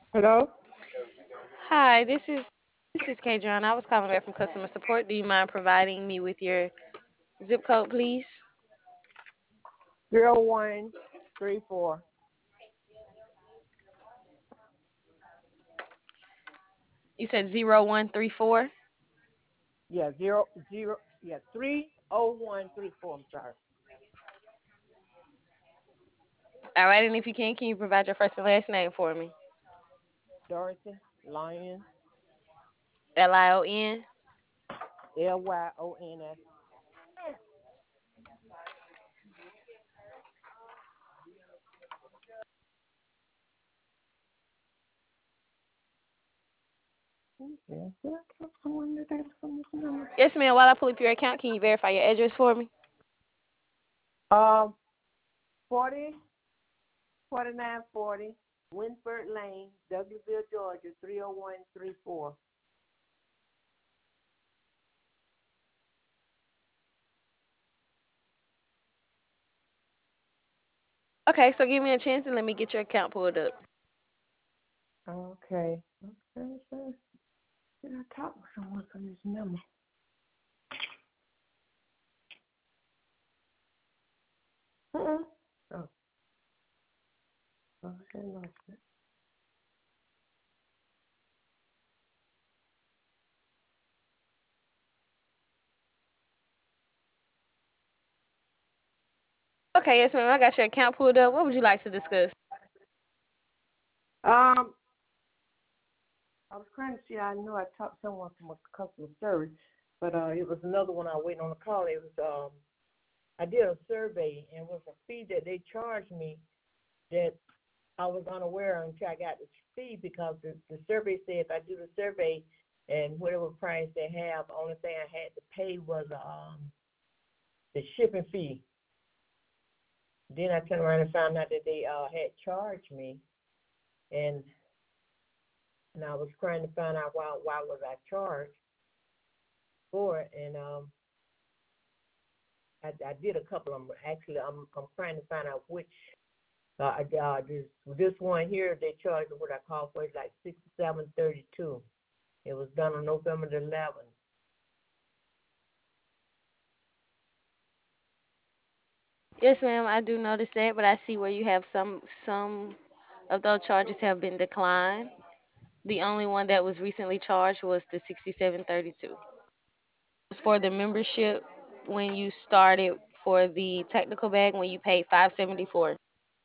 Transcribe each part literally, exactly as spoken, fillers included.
Hello? Hi, this is this is Kadron. I was calling back from customer support. Do you mind providing me with your zip code, please? Zero one three four. You said zero one three four. Yeah, zero zero yeah, three oh one three four, I'm sorry. All right, and if you can, can you provide your first and last name for me? Dorothy Lion, L I O N. L Y O N S. Okay. I wonder if that's from this number. Yes, ma'am. While I pull up your account, can you verify your address for me? Um forty forty nine forty Winford Lane, Douglasville, Georgia, three oh one three four. Okay, so give me a chance and let me get your account pulled up. Okay. Okay, so did I talk to someone from this number? Uh-uh. Oh, oh, I lost it. Okay, yes, ma'am. I got your account pulled up. What would you like to discuss? Um, I was trying to see. I know I talked to someone from a customer service, but uh, it was another one I was waiting on the call. It was um, I did a survey and it was a fee that they charged me that I was unaware until I got the fee because the, the survey said if I do the survey and whatever price they have, the only thing I had to pay was um the shipping fee. Then I turned around and found out that they uh had charged me, and and I was trying to find out why why was I charged for it, and um I, I did a couple of them. Actually, I'm I'm trying to find out which. Uh, uh, this this one here they charged what I call for is like sixty-seven thirty-two. It was done on November the eleventh. Yes, ma'am. I do notice that, but I see where you have some some of those charges have been declined. The only one that was recently charged was the sixty-seven thirty-two. For the membership when you started for the technical bag when you paid five seventy-four.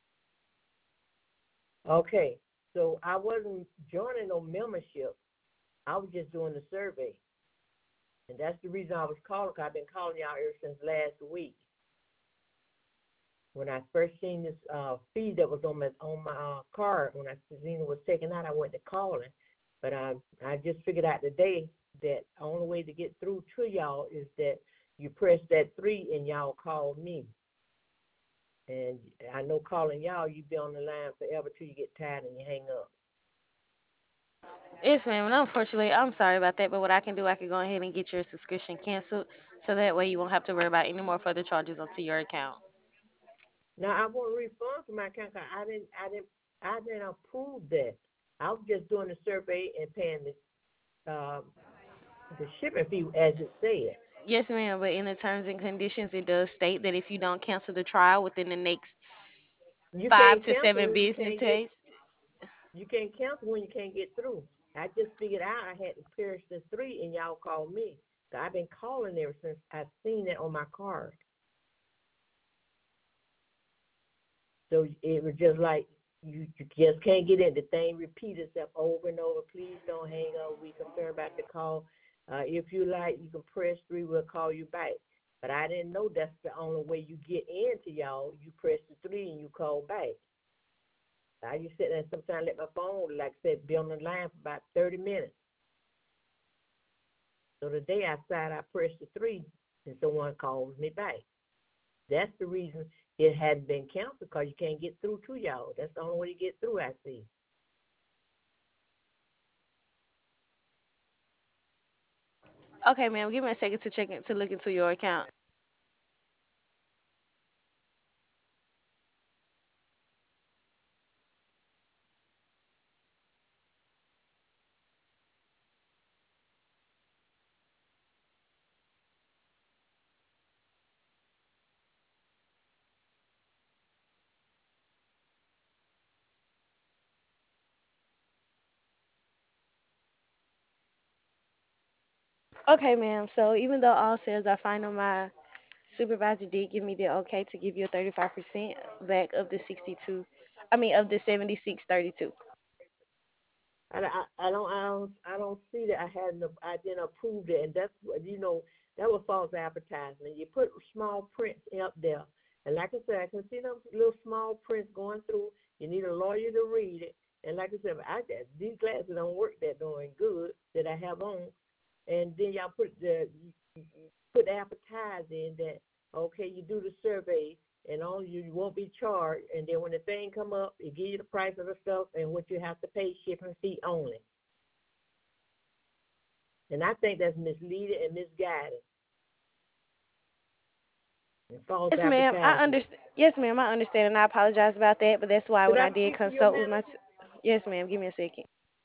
Okay, so I wasn't joining no membership. I was just doing the survey, and that's the reason I was calling. Cause I've been calling y'all ever since last week. When I first seen this uh, fee that was on my on my uh, card, when I seen it was taken out, I went to calling. But I I just figured out today that the only way to get through to y'all is that you press that three and y'all call me. And I know calling y'all, you be on the line forever till you get tired and you hang up. Yes, ma'am. And unfortunately, I'm sorry about that, but what I can do, I can go ahead and get your subscription canceled so that way you won't have to worry about any more further charges onto your account. Now I want a refund from my account. 'Cause I didn't I didn't I didn't approve that. I was just doing the survey and paying the um, the shipping fee as it said. Yes, ma'am. But in the terms and conditions, it does state that if you don't cancel the trial within the next You five can't to cancel seven if you business can't get days. you can't cancel when you can't get through. I just figured out I had to pierce the three and y'all called me. So I've been calling ever since I've seen it on my card. So it was just like you, you just can't get in. The thing repeats itself over and over. Please don't hang up. We concerned about the call. Uh, if you like, you can press three. We'll call you back. But I didn't know that's the only way you get into y'all. You press the three and you call back. I used to sit there and sometimes let my phone, like I said, be on the line for about thirty minutes. So the day I started, I pressed the three and someone calls me back. That's the reason it hadn't been canceled because you can't get through to y'all. That's the only way to get through, I see. Okay, ma'am. Give me a second to check in, to look into your account. Okay, ma'am. So even though all sales are final, my supervisor did give me the okay to give you a thirty-five percent back of the sixty-two, I mean, of the seventy-six thirty-two. I, I, I don't I don't I don't see that I hadn't I didn't approve it, and that's what you know that was false advertisement. You put small prints up there, and like I said, I can see those little small prints going through. You need a lawyer to read it, and like I said, I these glasses don't work that darn good that I have on, and then y'all put the put advertising that okay, you do the survey and all you, you won't be charged, and then when the thing come up, it give you the price of the stuff and what you have to pay shipping fee only. And I think that's misleading and misguided and false Yes, ma'am. I advertisement. understand. Yes, ma'am. I understand, and I apologize about that. But that's why Could when I I did speak to your consult with my, manager? s- yes, ma'am. Give me a second.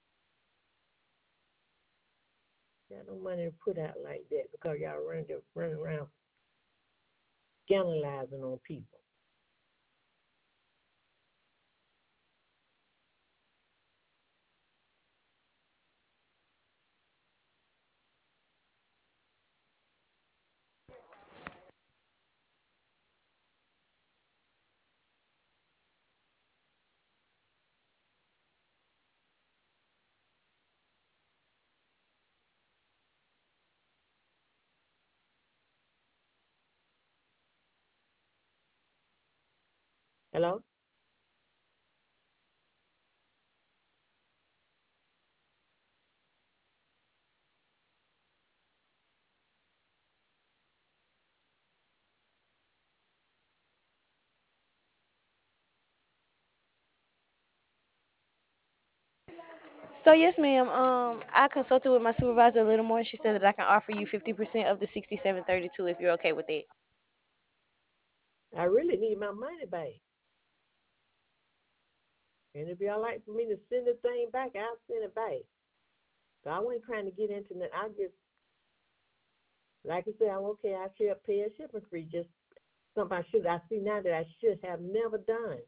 Got no money to put out like that because y'all running running around scandalizing on people. Hello? So yes, ma'am. Um, I consulted with my supervisor a little more, and she said that I can offer you fifty percent of the sixty-seven thirty-two if you're okay with it. I really need my money back. And if y'all like for me to send the thing back, I'll send it back. So I wasn't trying to get into that. I just, like I said, I'm okay. I should pay a shipping fee. Just something I should. I see now that I should have never done.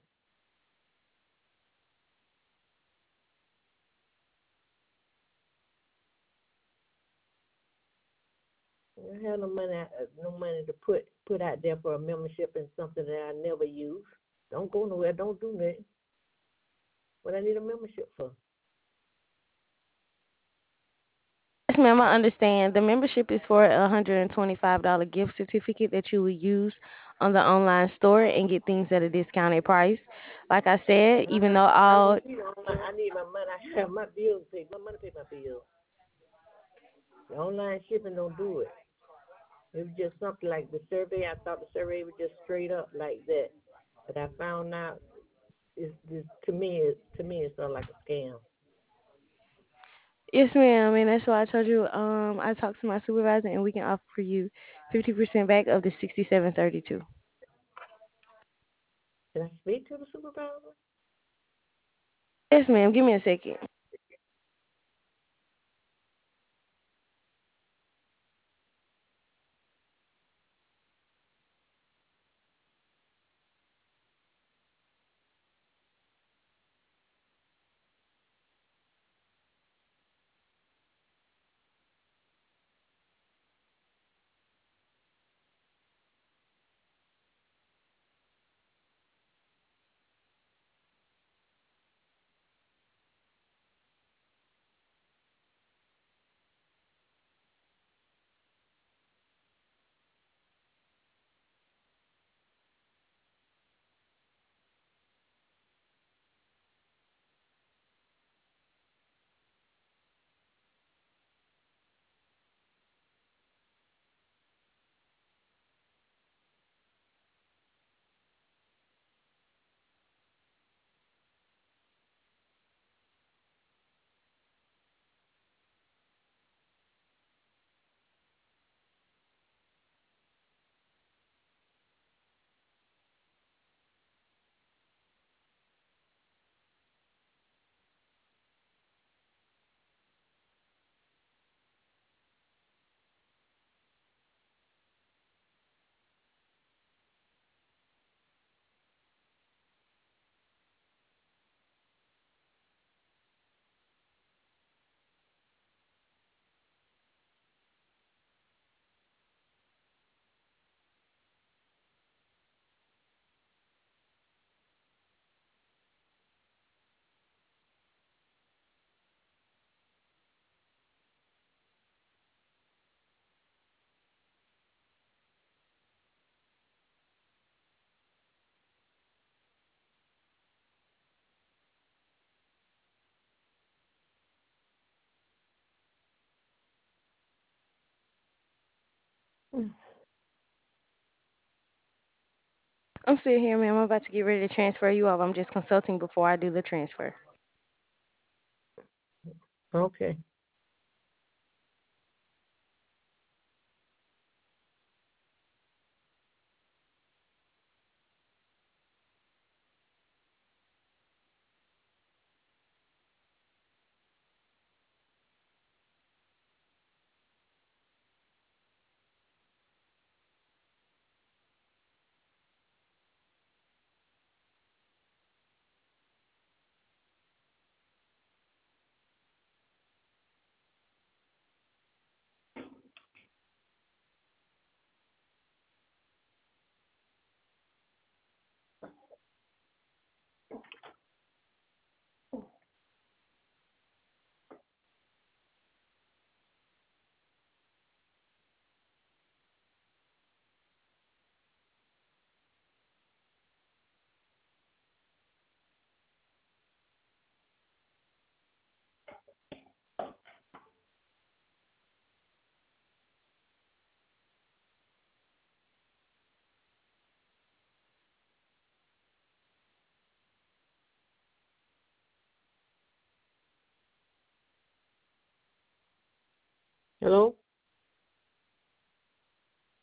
I have no money, uh, no money to put put out there for a membership and something that I never use. Don't go nowhere. Don't do that. What I need a membership for? Yes, ma'am. I understand. The membership is for a hundred and twenty-five dollar gift certificate that you will use on the online store and get things at a discounted price. Like I said, And I'm even not. though I don't all need online. I need my money. I have my bills paid. My money pay my bills. The online shipping don't do it. It was just something like the survey. I thought the survey was just straight up like that, but I found out it's, it's to me. It, to me, it's not like a scam. yes, ma'am, and that's why I told you. Um, I talked to my supervisor, and we can offer you fifty percent back of the sixty-seven thirty-two. Can I speak to the supervisor? Yes, ma'am. Give me a second. I'm still here, ma'am. I'm about to get ready to transfer you off. I'm just consulting before I do the transfer. Okay. Hello?